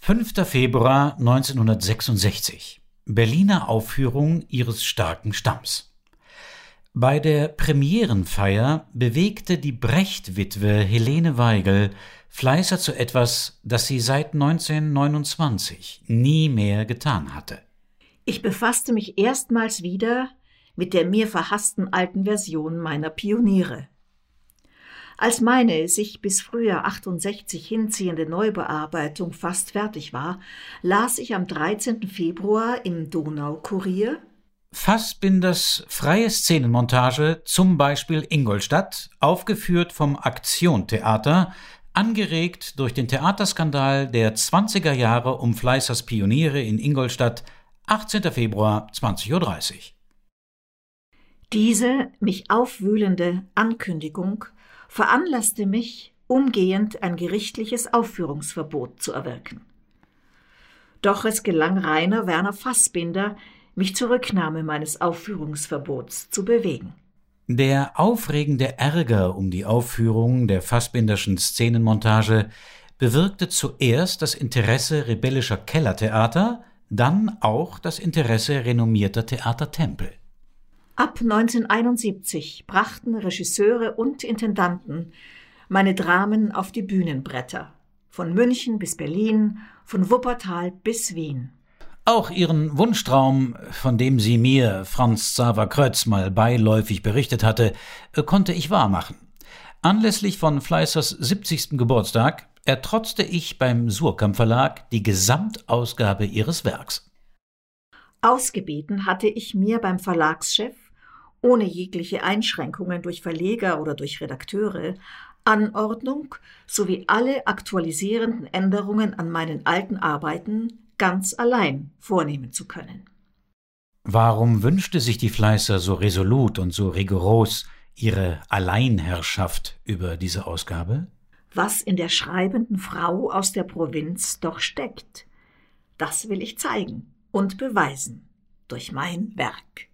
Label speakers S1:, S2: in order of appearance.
S1: 5. Februar 1966. Berliner Aufführung ihres starken Stamms. Bei der Premierenfeier bewegte die Brecht-Witwe Helene Weigel Fleißer zu etwas, das sie seit 1929 nie mehr getan hatte.
S2: Ich befasste mich erstmals wieder mit der mir verhassten alten Version meiner Pioniere. Als meine sich bis Frühjahr 68 hinziehende Neubearbeitung fast fertig war, las ich am 13. Februar im Donaukurier:
S1: Fassbinders freie Szenenmontage, zum Beispiel Ingolstadt, aufgeführt vom Aktion-Theater, angeregt durch den Theaterskandal der 20er Jahre um Fleißers Pioniere in Ingolstadt, 18. Februar, 20:30 Uhr.
S2: Diese mich aufwühlende Ankündigung veranlasste mich, umgehend ein gerichtliches Aufführungsverbot zu erwirken. Doch es gelang Rainer Werner Fassbinder, mich zur Rücknahme meines Aufführungsverbots zu bewegen.
S1: Der aufregende Ärger um die Aufführung der Fassbinderschen Szenenmontage bewirkte zuerst das Interesse rebellischer Kellertheater, dann auch das Interesse renommierter Theatertempel.
S2: Ab 1971 brachten Regisseure und Intendanten meine Dramen auf die Bühnenbretter, von München bis Berlin, von Wuppertal bis Wien.
S1: Auch ihren Wunschtraum, von dem sie mir, Franz Xaver Krötz, mal beiläufig berichtet hatte, konnte ich wahrmachen. Anlässlich von Fleißers 70. Geburtstag ertrotzte ich beim Suhrkamp Verlag die Gesamtausgabe ihres Werks.
S2: Ausgebeten hatte ich mir beim Verlagschef, ohne jegliche Einschränkungen durch Verleger oder durch Redakteure, Anordnung sowie alle aktualisierenden Änderungen an meinen alten Arbeiten ganz allein vornehmen zu können.
S1: Warum wünschte sich die Fleißer so resolut und so rigoros ihre Alleinherrschaft über diese Ausgabe?
S2: Was in der schreibenden Frau aus der Provinz doch steckt, das will ich zeigen und beweisen durch mein Werk.